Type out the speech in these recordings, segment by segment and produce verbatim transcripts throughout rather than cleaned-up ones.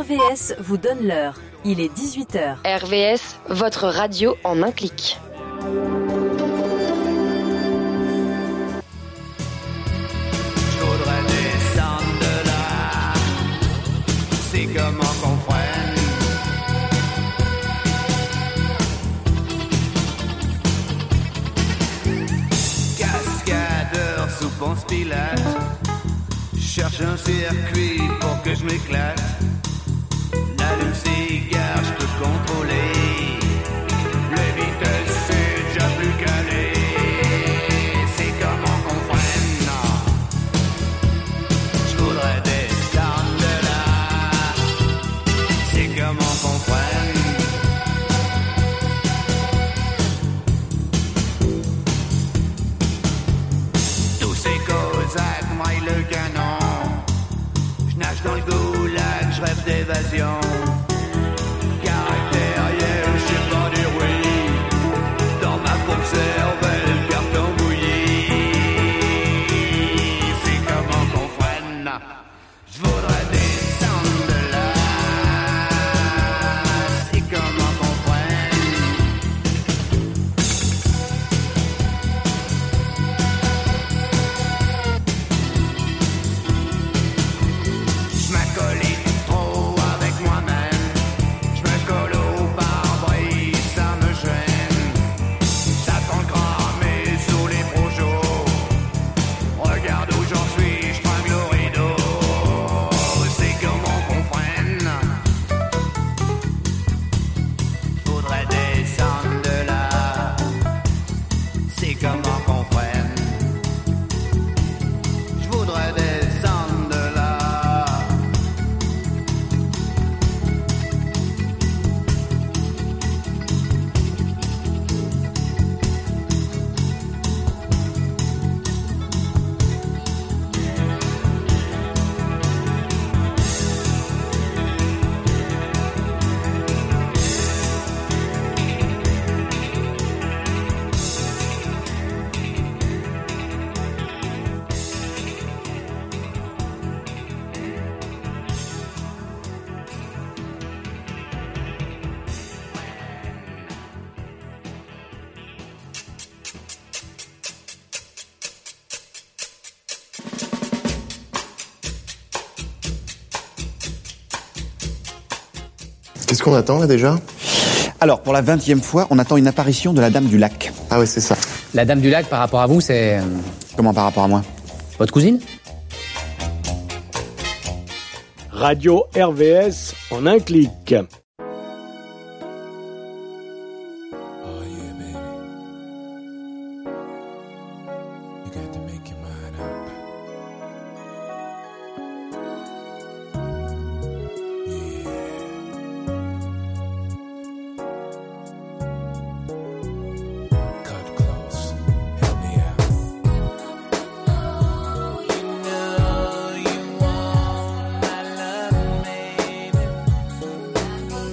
V S vous donne l'heure. Il est dix-huit heures. R V S, votre radio en un clic. Je voudrais descendre de là. C'est comment qu'on freine. Cascadeur sous Ponce Pilate. Cherche un circuit pour que je m'éclate. La lune s'égare, je peux contrôler. Les vitesses, c'est déjà plus calé. C'est comment qu'on freine, non. Je voudrais descendre de là. C'est comment qu'on freine. Tous ces Cosaques maillent le canon. Dans le goulag, je rêve d'évasion. Caractériel, je sais pas dire oui. Dans ma pauvre cervelle, carton bouilli. C'est comment qu'on freine. Je voudrais descendre de là. C'est comment qu'on freine. Je m'accolite trop avec moi-même. Je me colle au pare-brise, ça me gêne. Ça sent cramer sous les projos. Regarde où j'en suis, je tringle au rideau. C'est comment qu'on freine. Faudrait descendre de là. C'est comment qu'on freine. Je voudrais descendre de là. Qu'est-ce qu'on attend là déjà ? Alors, pour la vingtième fois, on attend une apparition de la Dame du Lac. Ah ouais, c'est ça. La Dame du Lac, par rapport à vous, c'est... Comment par rapport à moi ? Votre cousine ? Radio R V S en un clic. You know you want my love, baby.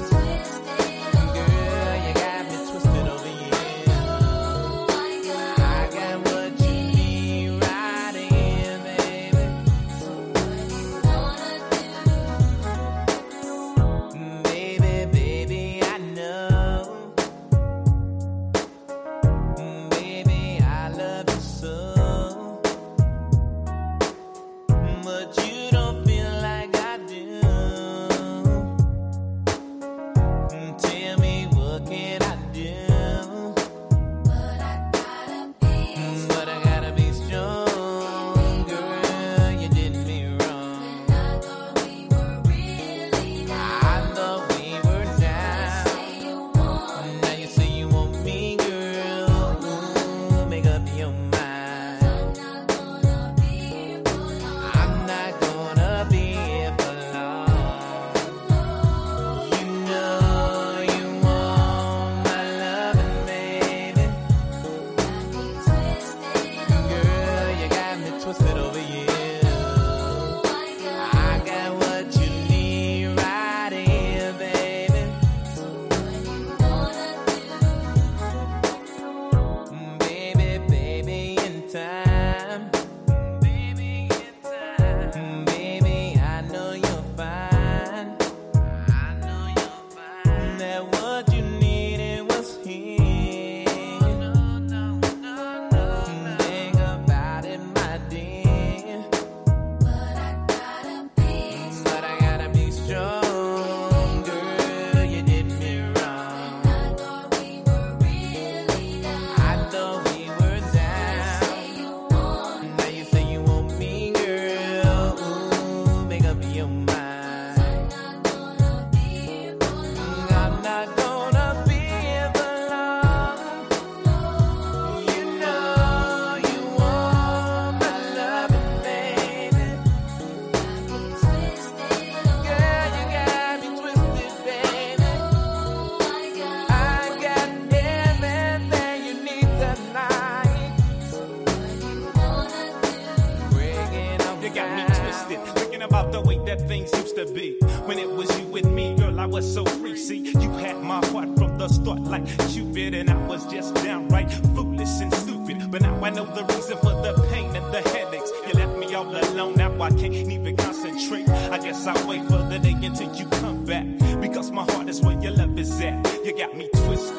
that things used to be. When it was you with me, girl, I was so free. See, you had my heart from the start like Cupid, and I was just downright foolish and stupid. But now I know the reason for the pain and the headaches. You left me all alone, now I can't even concentrate. I guess I'll wait for the day until you come back, because my heart is where your love is at. You got me twisted.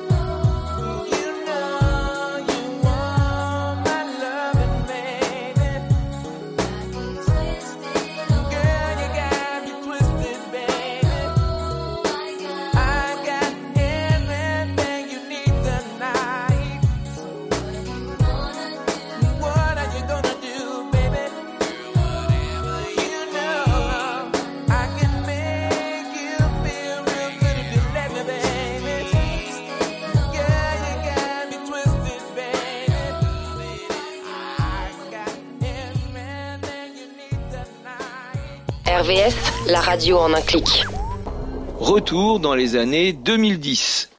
R V S, la radio en un clic. Retour dans les années deux mille dix.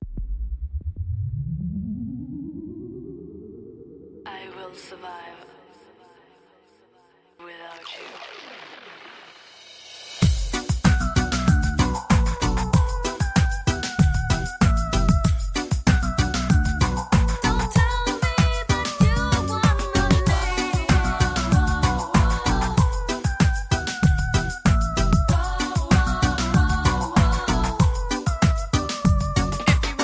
If you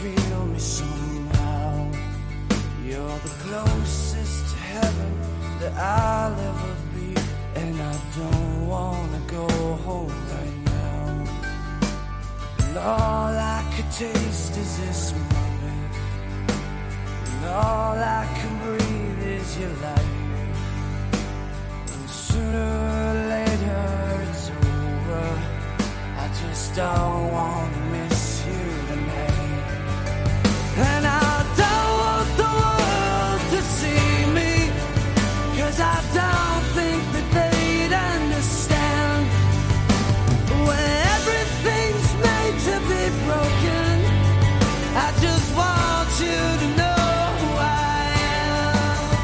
feel me somehow. You're the closest to heaven that I'll ever be, and I don't wanna go home right now. And all I could taste is this moment, and all I can breathe is your light. And sooner or later it's over, I just don't wanna miss you tonight. And I don't want the world to see me, 'cause I don't think that they'd understand. When everything's made to be broken, I just want you to know who I am.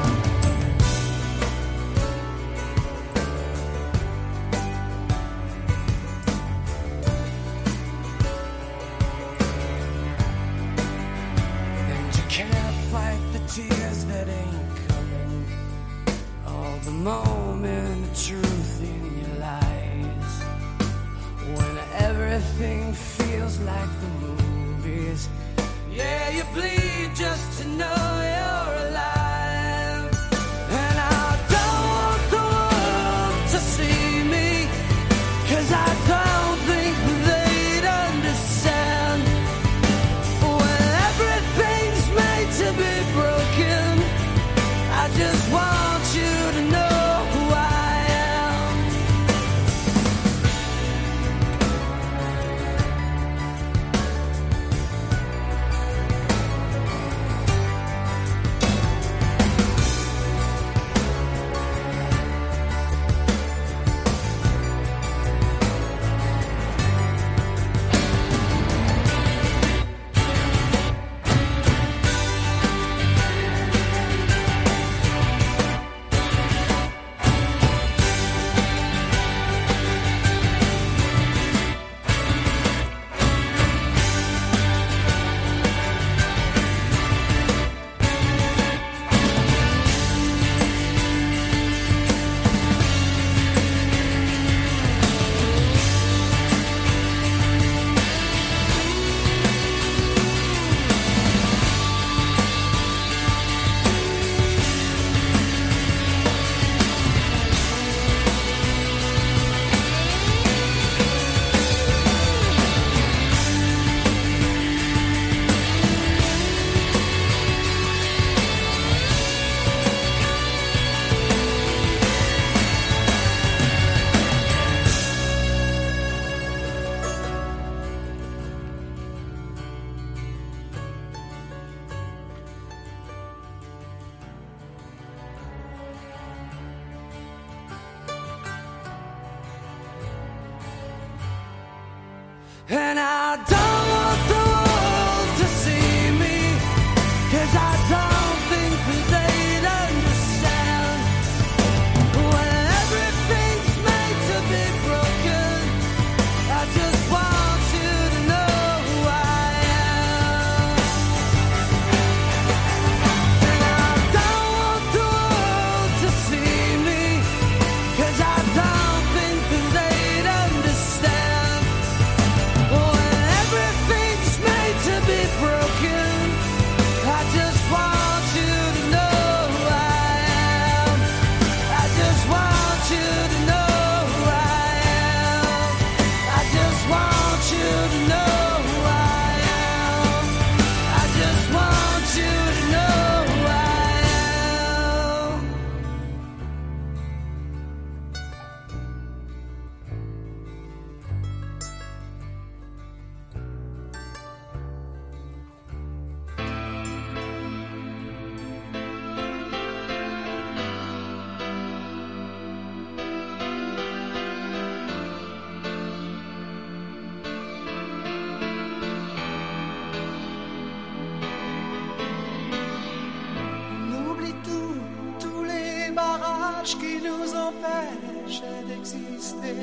And you can't fight the tears that ain't coming, all the moment of truth in your lies. When everything feels like the movies, yeah, you bleed just to know you're alive. And I don't want the world to see me, 'cause I don't think they'd understand. When everything's made to be broken, I just want you to know who I am. And I don't want the world to see me, 'cause I don't think that they'd understand. When everything's made to be broken, I just want you to know who I am. And I don't want the world to see me, 'cause I don't think that they'd understand. When everything's made to be broken, I just want you to know who I am. I just want you to know who I am. I just want you to know who I am. I just want you to know who I am. On oublie tout, tous les barrages qui nous empêchent d'exister.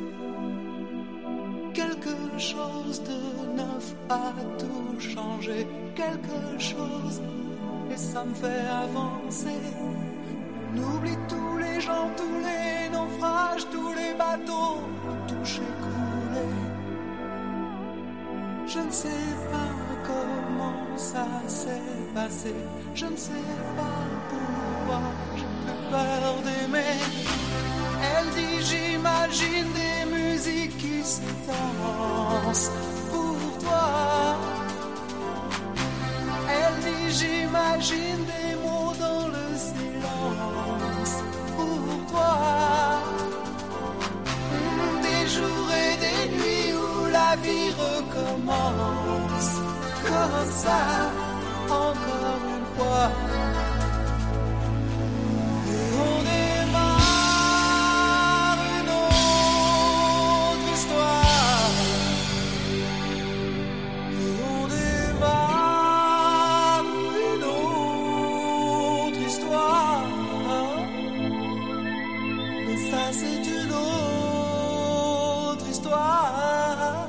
Quelque chose de neuf a tout changé, quelque chose, et ça me fait avancer. On oublie tous les gens, tous les naufrages, tous les bateaux touchés, coulés. Je ne sais pas comment ça s'est passé. Je ne sais pas pourquoi j'ai plus peur d'aimer. Elle dit j'imagine des musiques qui se dansent pour toi. Elle dit j'imagine des mots dans le silence pour toi. Des jours et des nuits où la vie recommence comme ça, encore une fois. Et on démarre une autre histoire. Et on démarre une autre histoire. Mais ça c'est une autre histoire.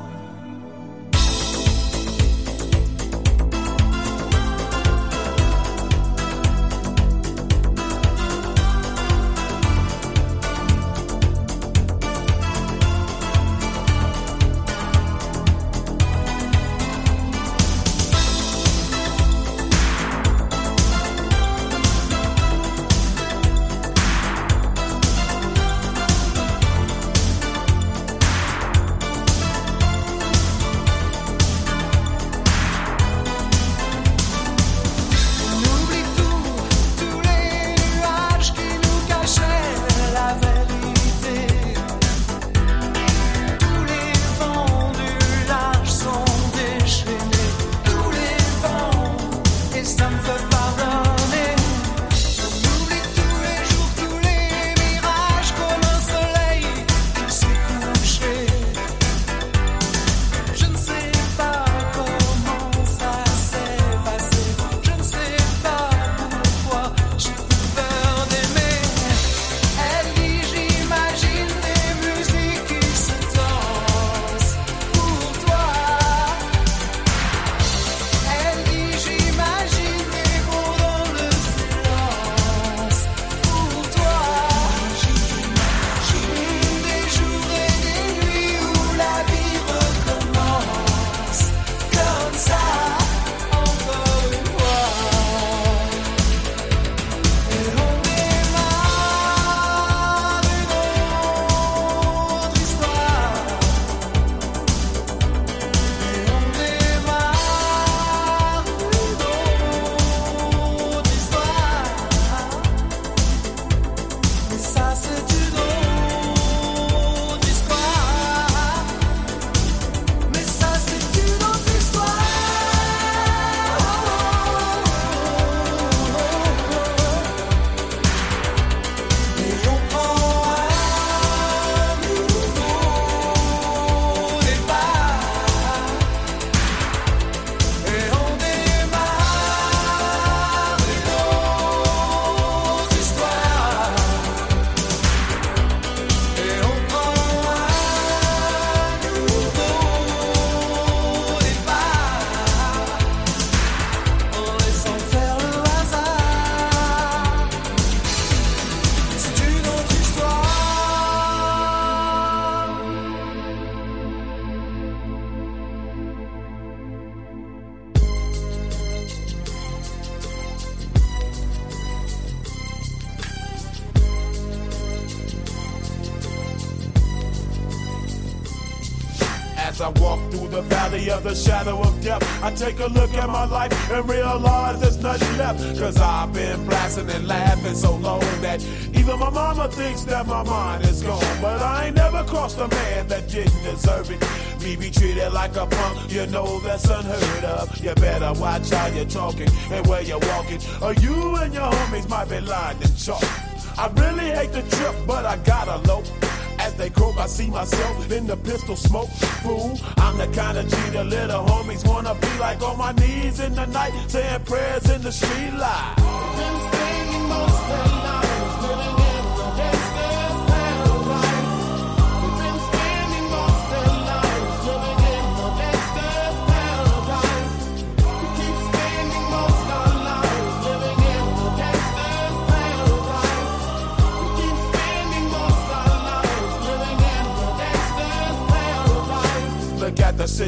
As I walk through the valley of the shadow of death, I take a look at my life and realize there's nothing left. Cause I've been blasting and laughing so long that even my mama thinks that my mind is gone. But I ain't never crossed a man that didn't deserve it. Me be treated like a punk, you know that's unheard of. You better watch how you're talking and where you're walking, or you and your homies might be lined in chalk. I really hate the trip, but I gotta low. As they croak, I see myself in the pistol smoke. Fool, I'm the kind of G the little homies wanna be like, on my knees in the night, saying prayers in the street light. Been spending most of their lives living in the gangster's paradise. We've been spending most of their lives living in the gangster's paradise. We keep spending most of our lives living in the gangster's paradise. We keep spending most of our lives living in the gangster's paradise. Look at the situation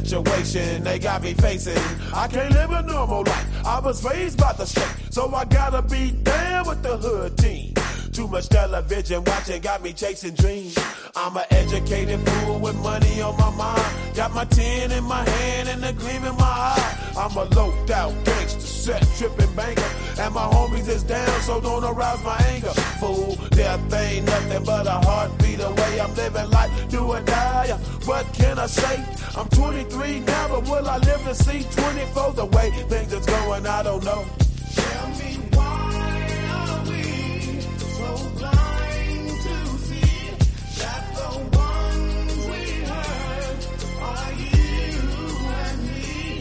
situation they got me facing. I can't live a normal life. I was raised by the state, so I gotta be down with the hood team. Too much television watching got me chasing dreams. I'm an educated fool with money on my mind. Got my tin in my hand and a gleam in my eye. I'm a loped out gangster, set tripping banker. And my homies is down, so don't arouse my anger. Fool, death ain't nothing but a heartbeat away. I'm living life, do or die. What can I say? I'm twenty-three now, but will I live to see twenty-four? The way things is going, I don't know. Tell me why are we so blind to see that the ones we hurt are you and me?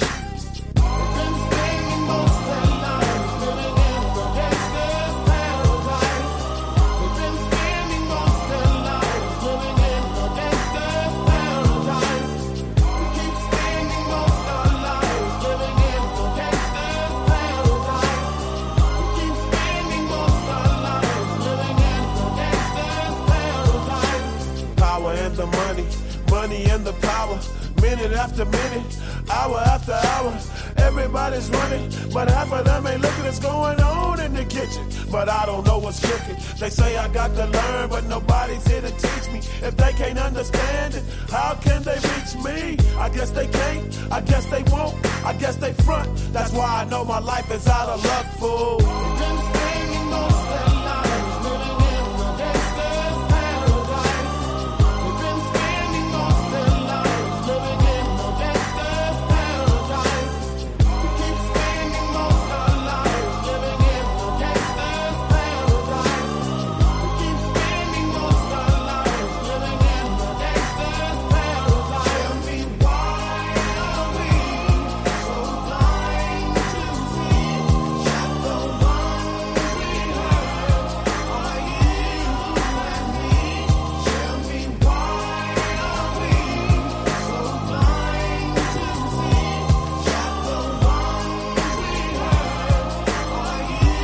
We've been spending most of our lives living in the gangster's paradise. We've been spending most of our lives living in the gangster's paradise. We keep spending most of our lives living in the gangster's paradise. We keep spending most of our lives living in the gangster's paradise. Power and the money, money and the power. Minute after minute, hour after hour, everybody's running, but half of them ain't looking what's going on in the kitchen. But I don't know what's cooking. They say I got to learn, but nobody's here to teach me. If they can't understand it, how can they reach me? I guess they can't, I guess they won't, I guess they front. That's why I know my life is out of luck, fool. We've been spending most of our lives living in the gangster's paradise. We've been spending most of our lives living in the gangster's paradise. We keep spending most of our lives living in the gangster's paradise. We keep spending most of our lives living in the gangster's paradise. Tell me why are we so blind to see that the ones we hurt are you and me? Tell me why are we so blind to see that the ones we hurt are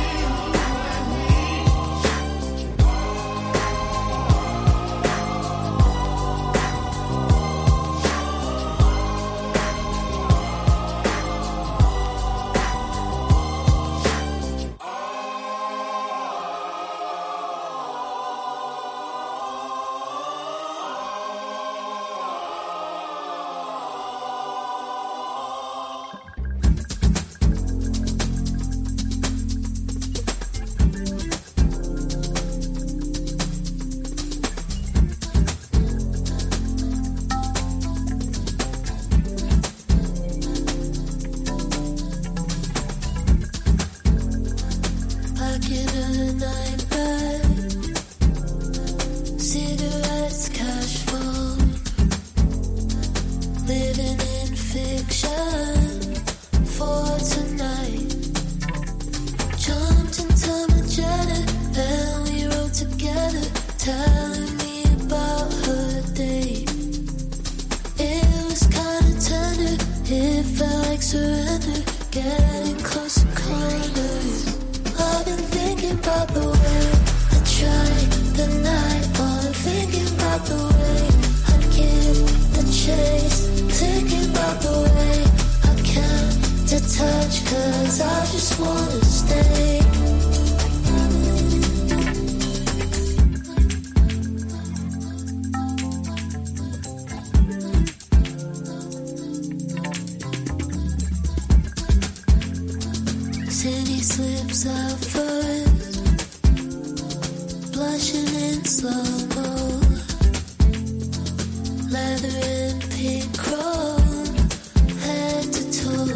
Pocket of the night bag, cigarettes, cash phone, living in fiction for tonight. Jumped into my Jetta and we rode together, telling me about her day. It was kinda tender, it felt like surrender, getting closer corners. I've been thinking about the way I tried the night, while I'm thinking about the way I give the chase, thinking about the way I count to touch, cause I just wanna stay. City slips out first, blushing in slow-mo, leather and pink chrome, head to toe.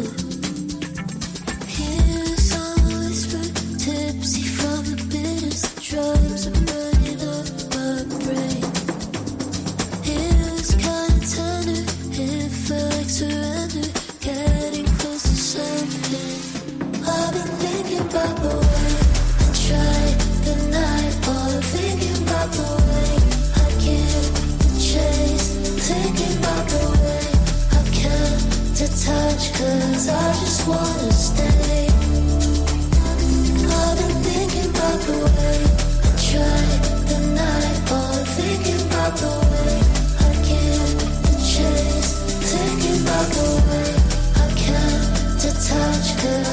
Hear the song whisper, tipsy from the bitters, the drums are burning up my brain. It was kinda tender, it felt like surrender, getting close to something. I've been thinking about the way I tried the night, while I'm thinking about the way I give the chase, thinking about the way I count to touch, cause I just wanna stay. I've been thinking about the way I tried the night, while I'm thinking about the way I give the chase, thinking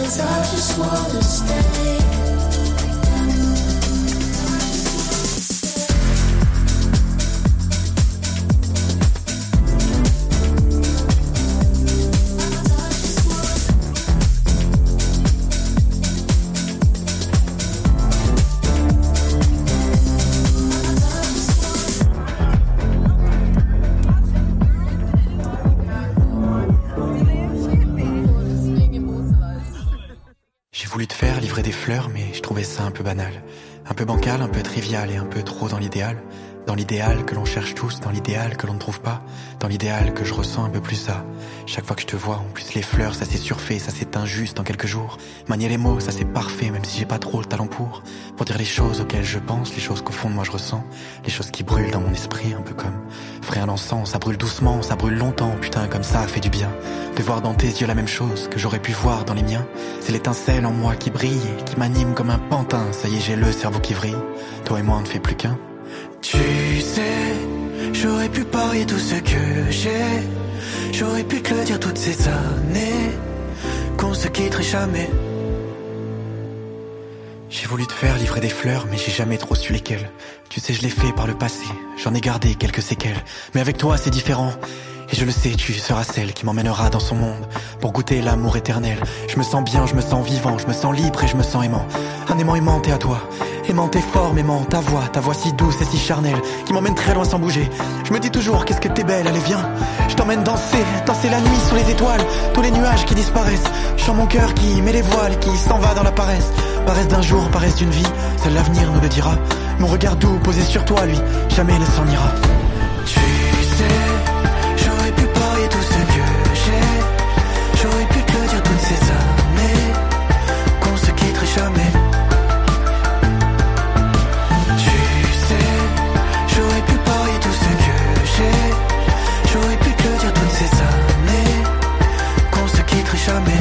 'cause I just wanna stay. Des fleurs, mais je trouvais ça un peu banal, un peu bancal, un peu trivial et un peu trop dans l'idéal. Dans l'idéal que l'on cherche tous, dans l'idéal que l'on ne trouve pas, dans l'idéal que je ressens un peu plus ça. Chaque fois que je te vois, en plus les fleurs, ça s'est surfait, ça s'éteint juste en quelques jours. Manier les mots, ça c'est parfait, même si j'ai pas trop le talent pour. Pour dire les choses auxquelles je pense, les choses qu'au fond de moi je ressens, les choses qui brûlent dans mon esprit, un peu comme frais un encens, ça brûle doucement, ça brûle longtemps, putain comme ça fait du bien. De voir dans tes yeux la même chose que j'aurais pu voir dans les miens. C'est l'étincelle en moi qui brille et qui m'anime comme un pantin. Ça y est, j'ai le cerveau qui vrille, toi et moi on ne fait plus qu'un. Tu sais, j'aurais pu parier tout ce que j'ai. J'aurais pu te le dire toutes ces années, qu'on se quitterait jamais. J'ai voulu te faire livrer des fleurs, mais j'ai jamais trop su lesquelles. Tu sais, je l'ai fait par le passé, j'en ai gardé quelques séquelles. Mais avec toi c'est différent, et je le sais, tu seras celle qui m'emmènera dans son monde pour goûter l'amour éternel. Je me sens bien, je me sens vivant, je me sens libre et je me sens aimant. Un aimant aimanté à toi, aimant et fort, m'aimant ta voix, ta voix si douce et si charnelle, qui m'emmène très loin sans bouger. Je me dis toujours qu'est-ce que t'es belle, allez viens. Je t'emmène danser, danser la nuit sous les étoiles, tous les nuages qui disparaissent. Je sens mon cœur qui met les voiles et qui s'en va dans la paresse. Paresse d'un jour, paresse d'une vie, seul l'avenir nous le dira. Mon regard doux posé sur toi, lui, jamais ne s'en ira. Tu sais, j'aurais pu parier tout ce que j'ai. J'aurais pu te le dire toutes ces années, qu'on se quitterait jamais. Tu sais, j'aurais pu parier tout ce que j'ai. J'aurais pu te le dire toutes ces années, qu'on se quitterait jamais.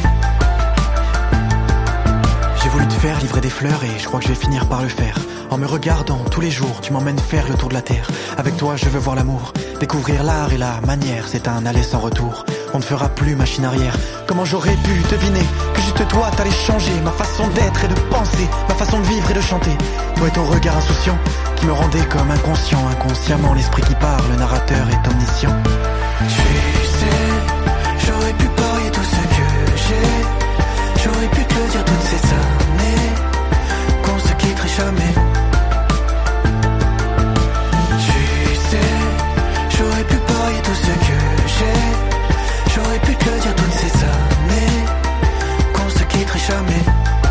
J'ai voulu te faire livrer des fleurs et je crois que je vais finir par le faire. En me regardant tous les jours, tu m'emmènes faire le tour de la terre. Avec toi je veux voir l'amour, découvrir l'art et la manière. C'est un aller sans retour, on ne fera plus machine arrière. Comment j'aurais pu deviner que juste toi t'allais changer ma façon d'être et de penser, ma façon de vivre et de chanter. Toi et ton regard insouciant qui me rendait comme inconscient. Inconsciemment l'esprit qui parle, le narrateur est omniscient. Tu sais, j'aurais pu parier tout ce que j'ai. J'aurais pu te le dire toutes ces années, qu'on se quitterait jamais. Tu sais, j'aurais pu parier tout ce que j'ai. J'aurais pu te le dire toutes ces années, qu'on se quitterait jamais.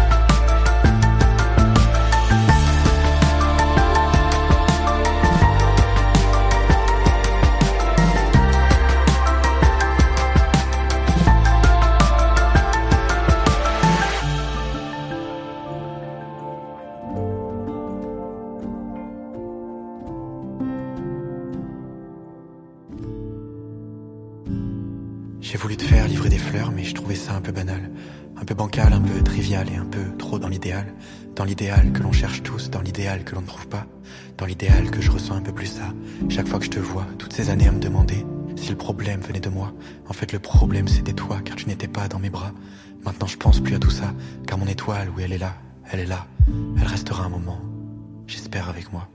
J'ai voulu te faire livrer des fleurs, mais je trouvais ça un peu banal, un peu bancal, un peu trivial et un peu trop dans l'idéal. Dans l'idéal que l'on cherche tous, dans l'idéal que l'on ne trouve pas, dans l'idéal que je ressens un peu plus ça. Chaque fois que je te vois, toutes ces années à me demander si le problème venait de moi. En fait le problème c'était toi, car tu n'étais pas dans mes bras. Maintenant je pense plus à tout ça, car mon étoile, oui elle est là, elle est là. Elle restera un moment, j'espère avec moi.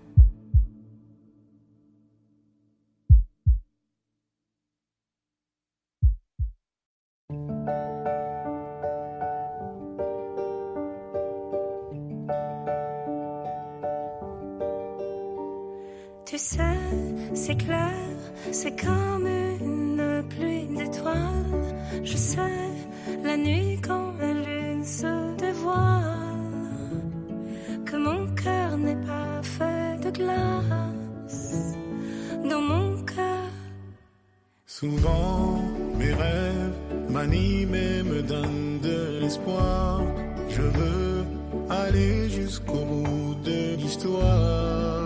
Tu sais, c'est clair, c'est comme une pluie d'étoiles. Je sais, la nuit quand la lune se dévoile, que mon cœur n'est pas fait de glace. Dans mon cœur, souvent mes rêves m'animent et me donnent de l'espoir. Je veux aller jusqu'au bout de l'histoire.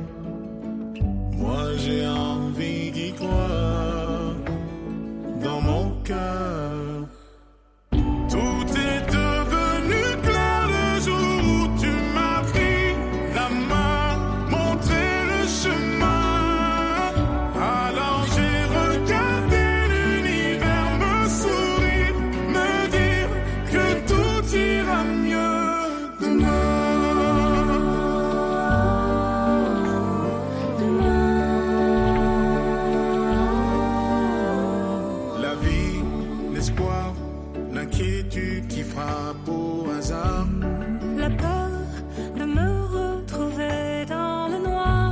Moi j'ai envie d'y croire dans mon cœur. Tout est devenu clair le jour où tu m'as pris la main, montré le chemin. Alors j'ai regardé l'univers me sourire, me dire que tout au hasard. La peur de me retrouver dans le noir.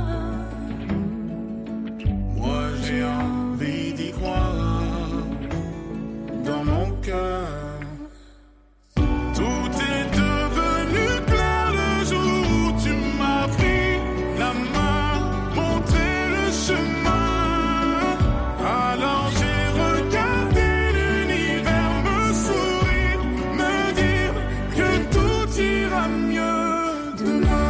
Moi j'ai envie d'y croire dans mon cœur. Tout est devenu clair le jour où tu m'as pris la main, montré le chemin. Alors j'ai regardé l'univers me sourire, me dire que tout ira mieux demain.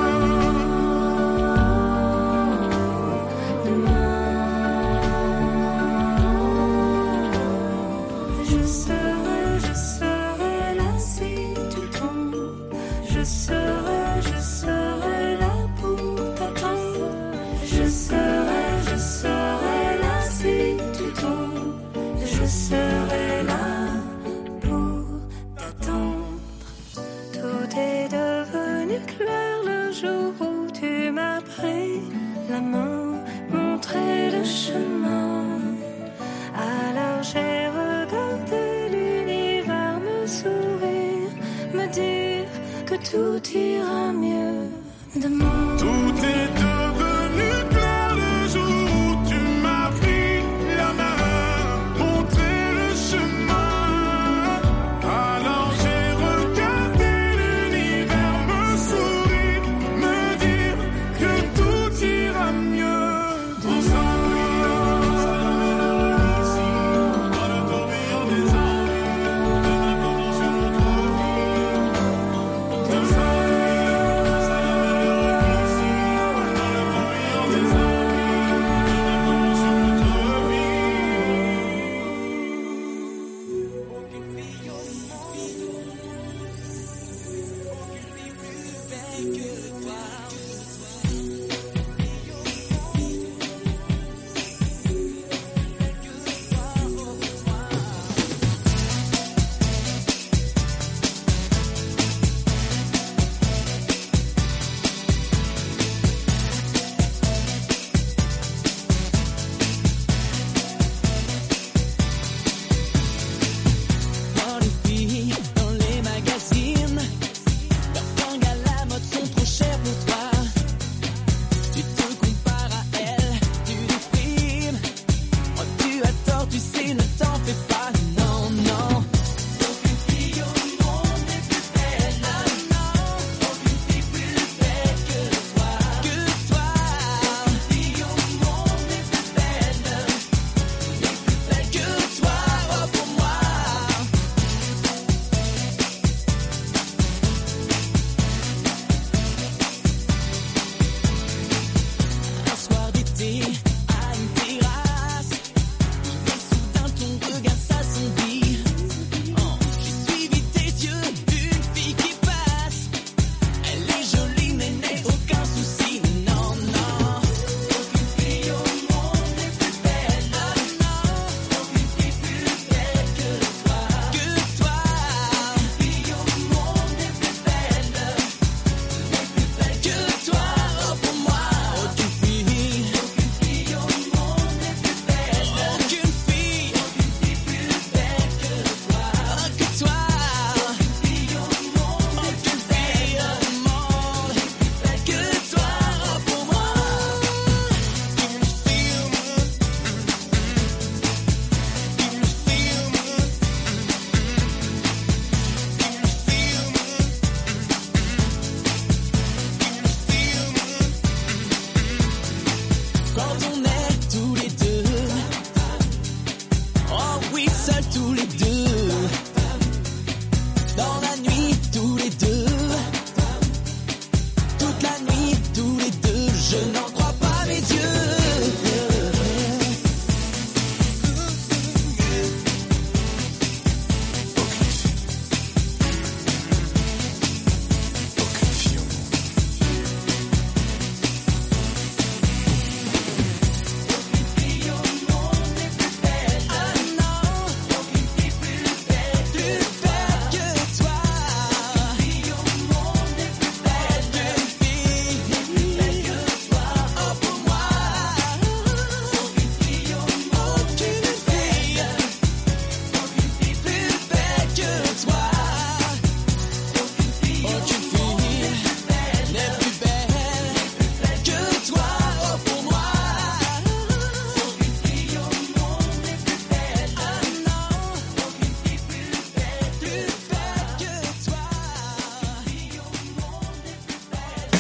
Je serai, je serai là si tu tombes. Je serai, je serai là pour t'attendre. Je serai, je serai là si tu tombes. Je serai là pour t'attendre. Tout est devenu clair le jour où tu m'as pris la main, montré le chemin. Alors j'ai regardé l'univers me sourire, me dire que tout ira mieux demain. Tout est devenu clair le jour où tu m'as pris la main, montré le chemin. Alors j'ai regardé l'univers me sourire, me dire que tout ira mieux demain.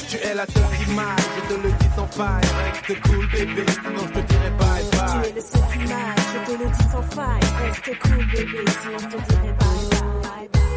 Tu es la seule qui m'aille, je te le dis sans faille. Reste cool bébé, sinon je te dirai bye bye. Tu es le seul qui m'aille, je te le dis sans faille. Reste cool bébé, sinon je te dirai bye bye. Bye bye.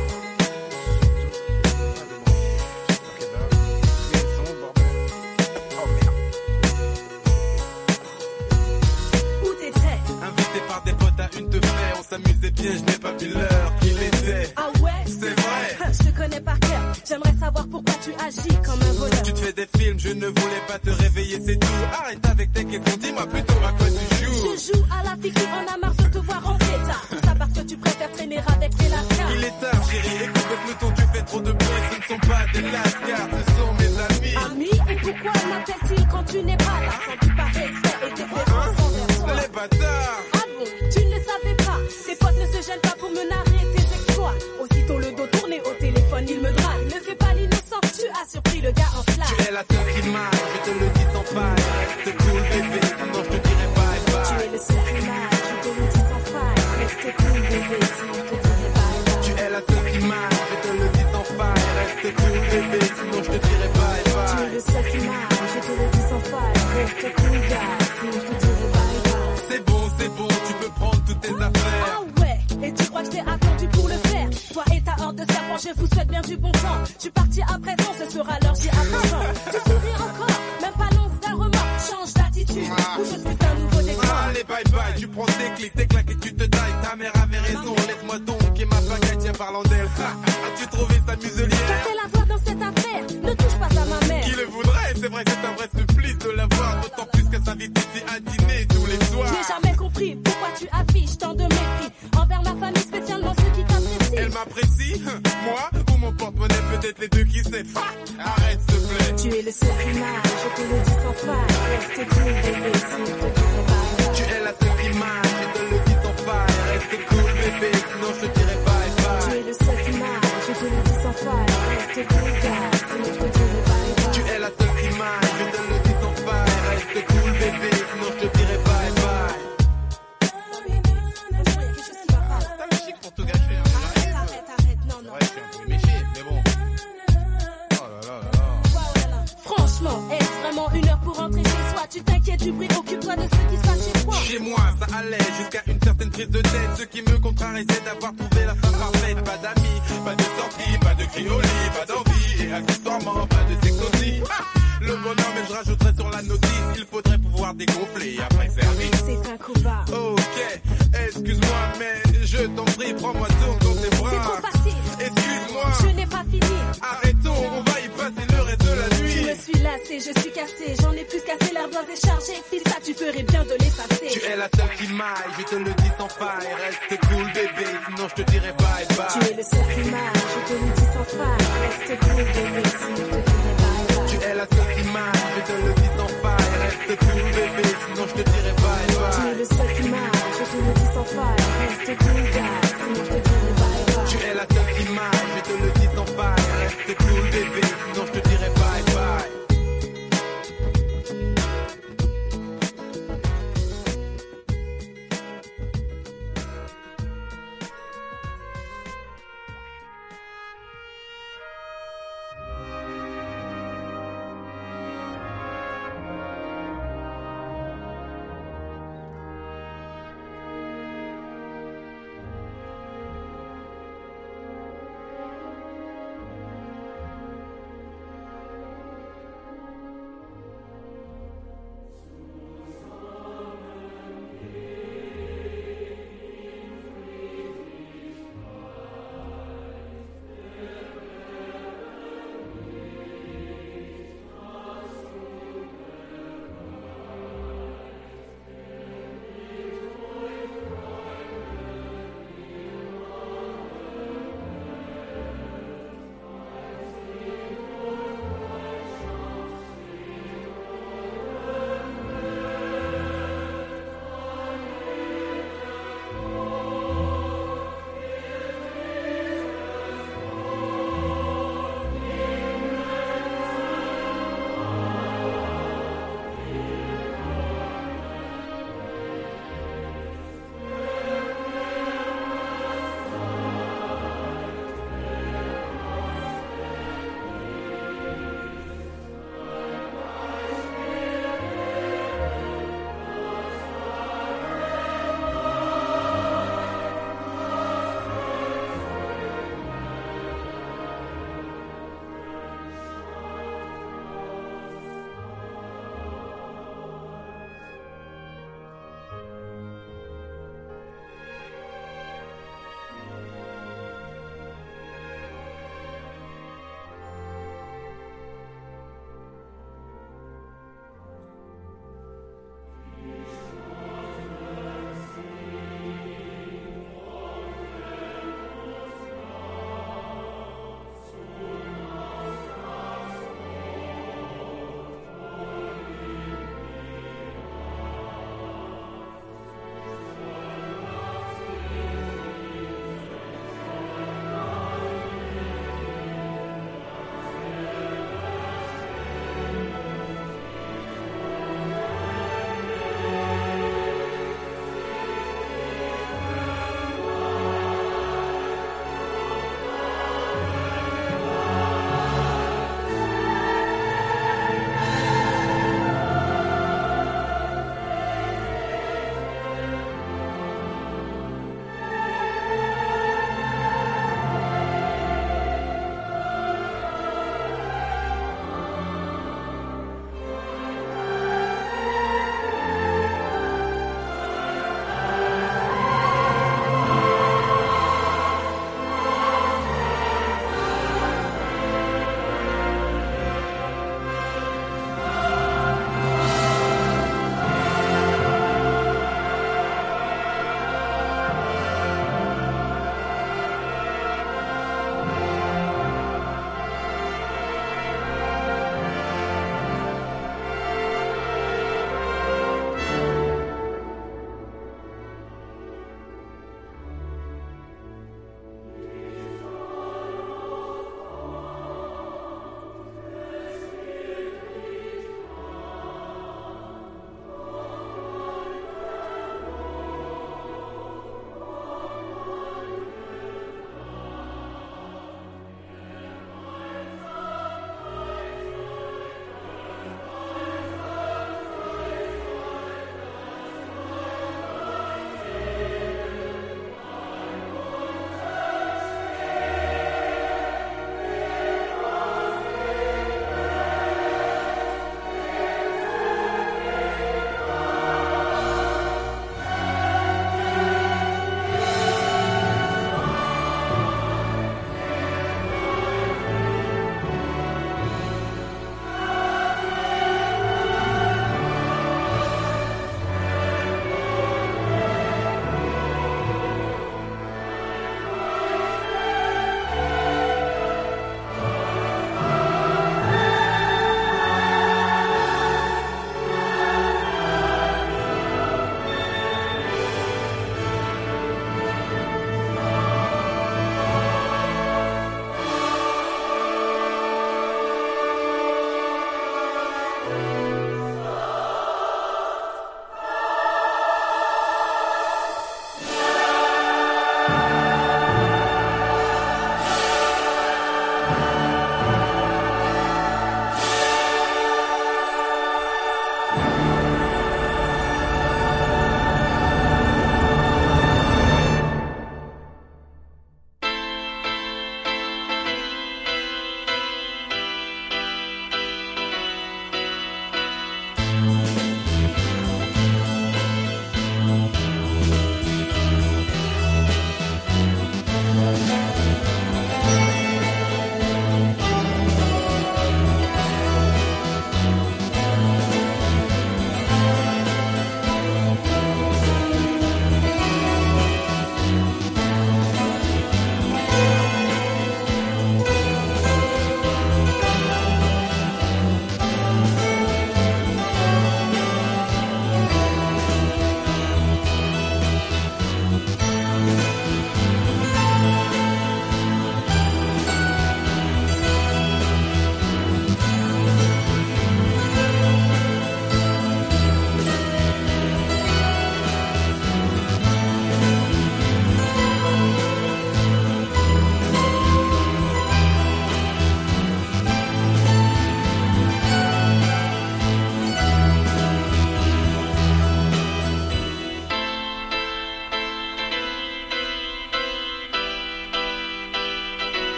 Par des potes à une te faire, on s'amusait bien, je n'ai pas vu l'heure qu'il était. Ah ouais, c'est vrai. Je te connais par cœur, j'aimerais savoir pourquoi tu agis comme un voleur. Tu te fais des films, je ne voulais pas te réveiller, c'est tout. Arrête avec tes questions, dis-moi plutôt à quoi tu joues. Je joue à la fille qui en a marre de te voir en état. Tout ça parce que tu préfères traîner avec les lascars. Il est tard chérie, écoute le ton, tu fais trop de bruit. Ce ne sont pas des lascars, ce sont mes amis. Amis, et pourquoi m'appellent-ils quand tu n'es pas là? Sans du pas respect et des préférences envers toi. Les bâtards. Tu ne le savais pas, tes potes ne se gênent pas pour me narrer tes exploits. Aussitôt le dos tourné au téléphone, il me drague. Ne fais pas l'innocent, tu as surpris le gars en flamme. Tu es la seule qui m'aille, je te le dis sans faille. Reste cool bébé, sinon je te dirai bye bye. Tu es le seul qui m'aille, je te le dis sans faille. Reste cool bébé, sinon je te dirai bye bye. Tu es la seule qui m'aille, je te le dis sans faille. Reste cool bébé, sinon je te dirai bye bye. Tu es le seul qui m'aille, je te le dis sans faille. Reste cool gars, sinon je te dirai bye bye. C'est bon, c'est bon, tu peux prendre toutes tes affaires. Ah ouais, et tu crois que je t'ai attendu pour le faire? Toi et ta horde de serpents, je vous souhaite bien du bon temps. Tu partis à présent, ce sera l'heure, j'y attends. Tu souris encore, même pas l'once d'un remords. Change d'attitude, ou je suis un nouveau décor. Allez bye bye, tu prends tes clics, tes claques et tu te tailles. Ta mère avait raison, laisse-moi donc et ma baguette, tiens parlant d'elle. As-tu trouvé sa muselière? Qu'a-t-elle à voir dans cette affaire? Ne touche pas à ma mère. Qui le voudrait? C'est vrai que c'est un vrai supplice de la voir. D'autant plus qu'elle s'invite ici à dîner tous les soirs. J'ai jamais compris pourquoi tu affiches tant de mépris envers ma famille, spécialement ceux qui t'apprécient. Elle m'apprécie? Moi? Ou mon porte-monnaie? Peut-être les deux, qui sait? Arrête s'il te plaît. Tu es le seul qui m'aille, je te le dis sans faille. Reste cool bébé, sinon je te dirai bye bye. Tu es la seule qui m'aille, je te le dis sans faille. Reste cool bébé, sinon je te dirai bye bye. Tu es le seul qui m'aille, je te le dis sans faille. Reste cool gars, sinon je te dirai bye bye. Tu es la seule qui m'aille, je te le dis sans faille. Reste cool bébé, sinon je te dirai bye bye. T'as le chic pour tout gâcher, hein. Arrête, arrête, arrête, non, non. Ouais, je suis un peu méché, mais bon. Oh là là là là. Franchement, est-ce vraiment une heure pour rentrer chez soi? Tu t'inquiètes du bruit, occupe-toi de ce qui se passe chez toi. Chez moi, ça allait jusqu'à une certaine prise de tête. Ce qui me contrarie, c'est d'avoir trouvé la femme parfaite. Pas d'amis, pas de sortie, pas de criolis, pas d'envie. Et accessoirement, pas de sexe aussi. Ah, le bonhomme, et je rajouterai sur la notice, il faudrait pouvoir dégonfler après service. C'est un combat. Ok, excuse-moi, mais je t'en prie, prends-moi donc dans tes bras. C'est trop facile. Excuse-moi. Je n'ai pas fini. Arrêtons, on va y passer le reste de la nuit. Je me suis lassée, je suis cassée. J'en ai plus cassé, l'air doit décharger. Fils, ça, tu ferais bien de l'effacer. Tu es la seule qui m'aille, je te le dis sans faille. Reste cool bébé, sinon je te dirai bye bye. Tu es le seul qui m'aille, je te le dis sans faille. Reste cool bébé, sinon je te dirai bye bye. Tu es la seule qui m'aille, je te le dis sans faille. Reste cool bébé, sinon je te dirai bye bye. Tu es le seul qui m'aille, je te le dis sans faille. Reste cool gars, sinon je te dirai bye bye. Tu es la seule qui m'aille, je te le dis sans faille. Reste cool bébé, sinon je te dirai bye bye.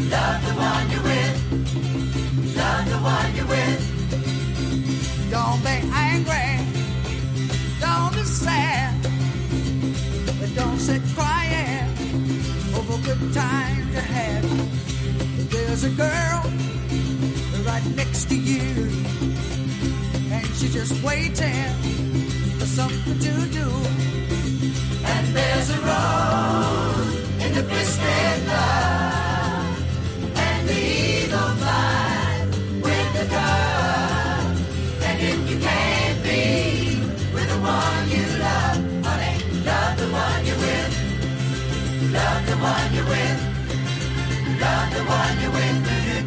Love the one you're with. Love the one you're with. Don't be angry. Don't be sad. But don't sit crying over good times you had. There's a girl right next to you, and she's just waiting for something to do. And there's a rose in the twisted love, and the eagle flies with the dove. And if you can't be with the one you love, honey, love the one you're with. Love the one you're with. Love the one you're with.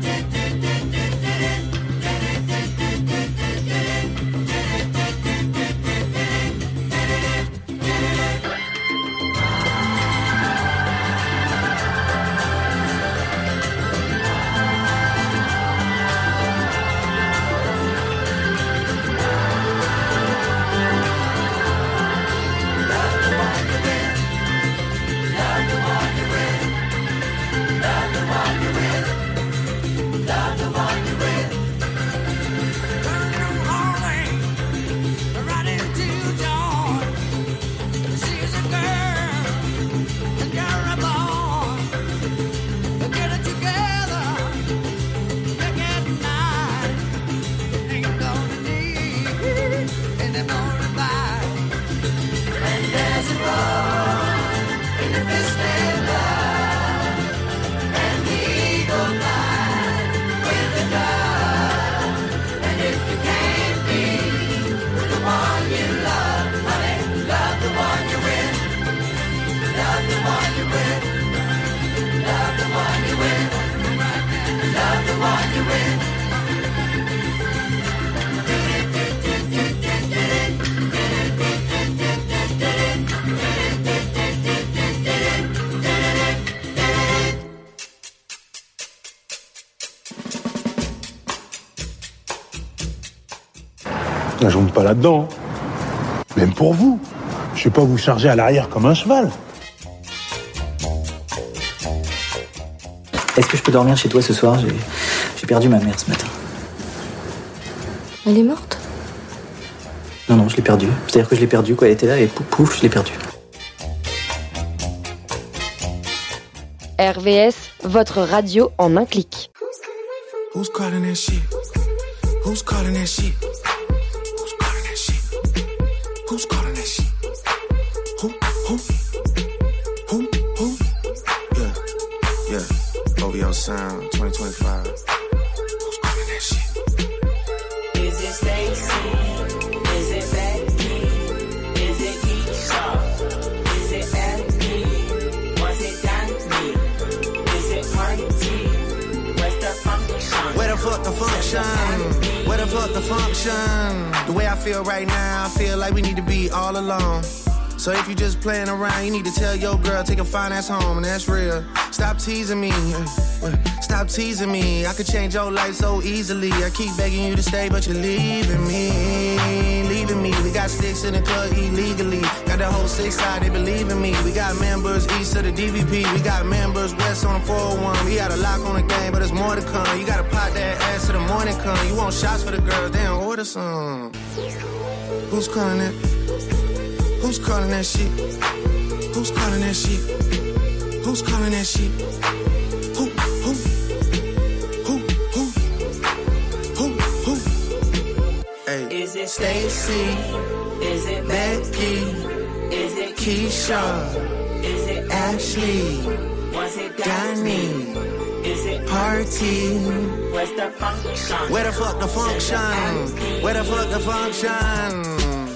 Je ne monte pas là-dedans. Même pour vous. Je ne vais pas vous charger à l'arrière comme un cheval. Est-ce que je peux dormir chez toi ce soir? J'ai, j'ai perdu ma mère ce matin. Elle est morte? Non, non, je l'ai perdue. C'est-à-dire que je l'ai perdue, quoi. Elle était là et pouf, pouf, je l'ai perdue. R V S, votre radio en un clic. Who's calling that shit? Who's calling that shit? Who's calling that shit? Who, who, who, who? Yeah, yeah. O V O Sound twenty twenty-five. Who's calling that shit? Is it Stacy? Is it Becky? Is it Keisha? Is it Abby? Was it Danny? Is it Party? Where's the function? Where the fuck the function? Where the fuck the function? The way I feel right now, I feel like we need to be all alone. So if you just playing around, you need to tell your girl, take a fine ass home, and that's real. Stop teasing me, stop teasing me. I could change your life so easily. I keep begging you to stay, but you're leaving me, leaving me. We got sticks in the club illegally. Got the whole six side, they believe in me. We got members east of the D V P. We got members west on the four oh one. We got a lock on the game, but there's more to come. You gotta pop that ass till the morning come. You want shots for the girls, then order some. Who's calling it? Who's calling that shit? Who's calling that shit? Who's calling that shit? Who, who, who, who, who, who? Hey. Is it Stacy? Is it Becky? Is it Keisha? Is it Ashley? Was it Danny? Is it Party? Where's the function? Where the fuck the function? Where the fuck the function?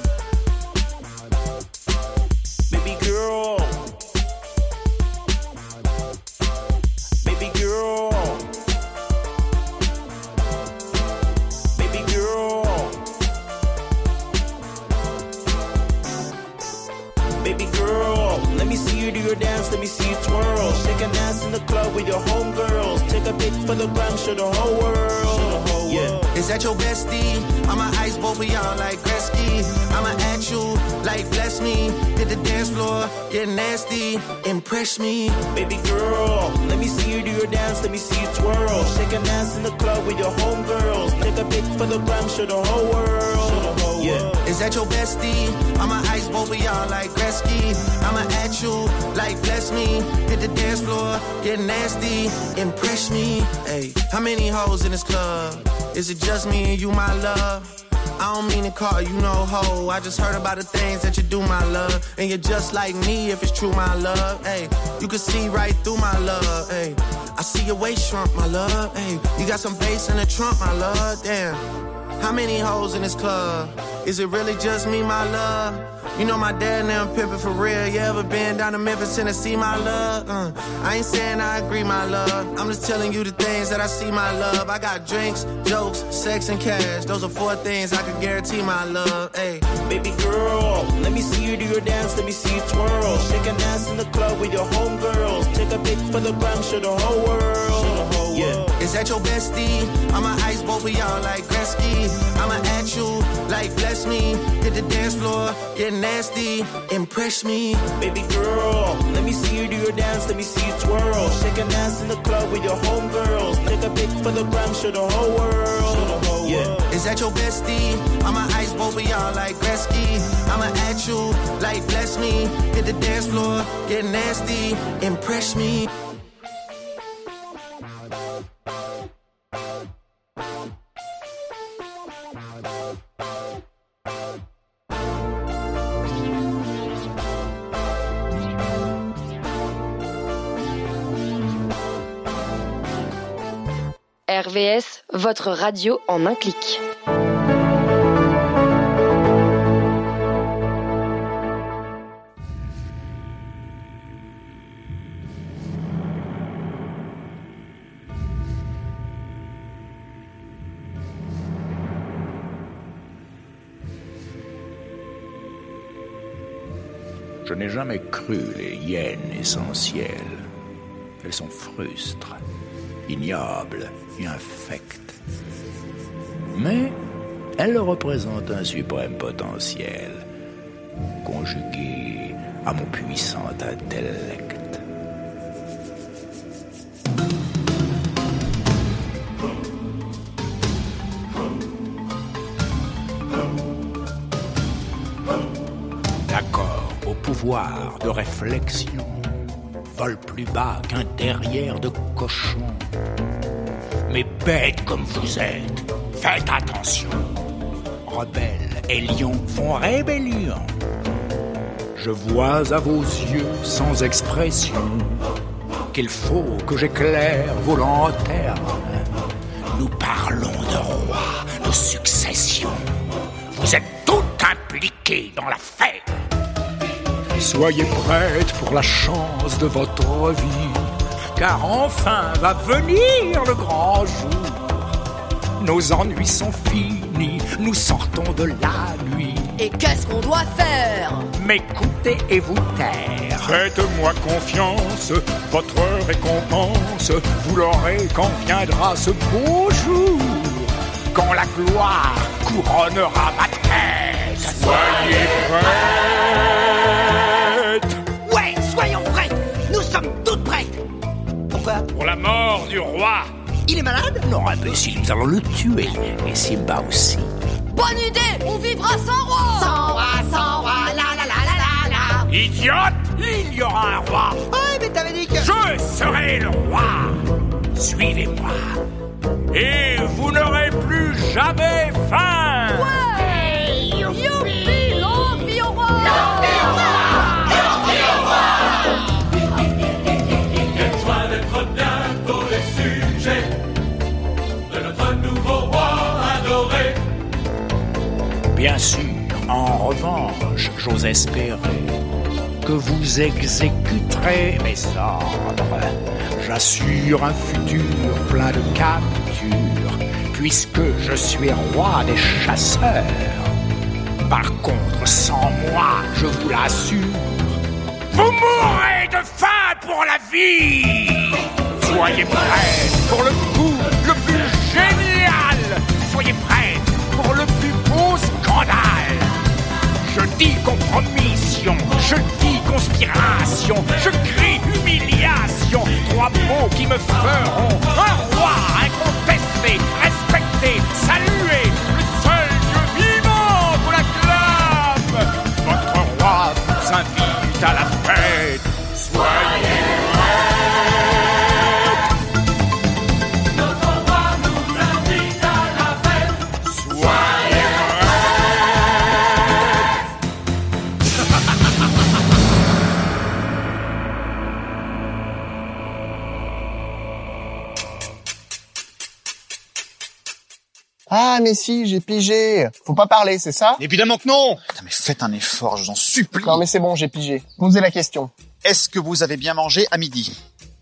Girl, baby girl, baby girl, baby girl, let me see you do your dance, let me see you twirl. Shake and dance in the club with your homegirls. Take a pic for the gram, show the whole world. Yeah. Is that your bestie? I'ma ice both of y'all like Gretzky. I'ma at you like bless me. Hit the dance floor, get nasty, impress me. Baby girl, let me see you do your dance, let me see you twirl. Shake and dance in the club with your homegirls. Take a pic for the gram, show the whole world. Yeah. Is that your bestie? I'ma ice both of y'all like Gretzky. I'ma at you like bless me. Hit the dance floor, get nasty, impress me. Hey, how many hoes in this club? Is it just me and you, my love? I don't mean to call you no hoe. I just heard about the things that you do, my love. And you're just like me if it's true, my love. Hey, you can see right through my love. Hey, I see your waist shrunk, my love. Hey, you got some bass in the trunk, my love. Damn, how many hoes in this club? Is it really just me, my love? You know my dad now pimpin' for real. You ever been down to Memphis, Tennessee, my love? Uh, I ain't saying I agree, my love. I'm just telling you the things that I see, my love. I got drinks, jokes, sex, and cash. Those are four things I can guarantee, my love. Hey, baby girl, let me see you do your dance, let me see you twirl. Shake and dance in the club with your homegirls. Take a pic for the gram, show the whole world. Yeah. Is that your bestie? I'ma ice both of y'all like Gretzky. I'ma at you like bless me. Hit the dance floor, get nasty, impress me. Baby girl, let me see you do your dance, let me see you twirl. Shake and dance in the club with your homegirls. Take a pic for the gram, show the whole world. Yeah. Is that your bestie? I'ma ice both of y'all like Gretzky. I'ma at you like bless me. Hit the dance floor, get nasty, impress me. R V S, votre radio en un clic. Je n'ai jamais cru les hyènes essentielles. Elles sont frustres, ignobles et infectes. Mais elles représentent un suprême potentiel, conjugué à mon puissant intellect. D'accord au pouvoir de réflexion, vole plus bas qu'un derrière de cochon. Mais bêtes comme vous êtes, faites attention. Rebelles et lions font rébellion. Je vois à vos yeux sans expression qu'il faut que j'éclaire vos lanternes. Nous parlons de roi, de succession. Vous êtes tout impliqués dans l'affaire. Soyez prêtes pour la chance de votre vie, car enfin va venir le grand jour. Nos ennuis sont finis, nous sortons de la nuit. Et qu'est-ce qu'on doit faire? M'écouter et vous taire. Faites-moi confiance, votre récompense, vous l'aurez quand viendra ce beau jour, quand la gloire couronnera ma tête. Soyez prêtes. Ouais, soyons prêts. Nous sommes toutes prêtes. Pourquoi? Pour la mort du roi. Il est malade? Non, imbécile, nous allons le tuer. Et Simba aussi. Bonne idée. On vivra sans roi. Sans roi, sans roi, la la la la la la. Idiote, il y aura un roi. Ouais, mais t'avais dit que... Je serai le roi. Suivez-moi. Et vous n'aurez plus jamais faim. Ouais. Youpi, longue vie au roi. Longue vie au roi. Longue vie au roi. Quel soin d'être bien pour les sujets de notre nouveau roi adoré. Bien sûr, en revanche, j'ose espérer que vous exécuterez mes ordres. J'assure un futur plein de captures, puisque je suis roi des chasseurs. Par contre, sans moi, je vous l'assure, vous mourrez de vie. Soyez prêts pour le coup le plus génial. Soyez prêts pour le plus beau scandale. Je dis compromission, je dis conspiration, je crie humiliation. Trois mots qui me feront un roi incontesté, respecté, salué, le seul Dieu vivant pour l'acclame. Votre roi vous invite à la fête. Soyez Ah, mais si, j'ai pigé. Faut pas parler, c'est ça? Évidemment que non. Putain, mais faites un effort, je vous en supplie. Non, mais c'est bon, j'ai pigé. Posez la question. Est-ce que vous avez bien mangé à midi?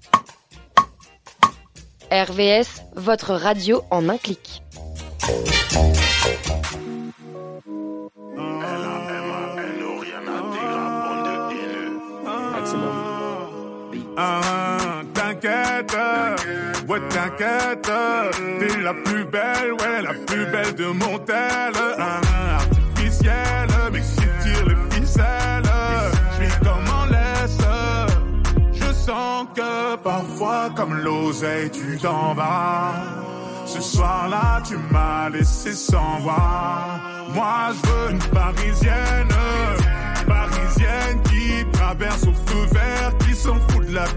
R V S, votre radio en un clic. Ah, t'inquiète, ouais t'inquiète, t'es la plus belle, ouais la plus belle de mon tel. Ah, artificielle, mais si tire les ficelles, j'suis comme en laisse. Je sens que parfois comme l'oseille tu t'en vas. Ce soir-là tu m'as laissé sans voix. Moi je veux une parisienne, parisienne qui traverse au feu vert, qui s'en fout de la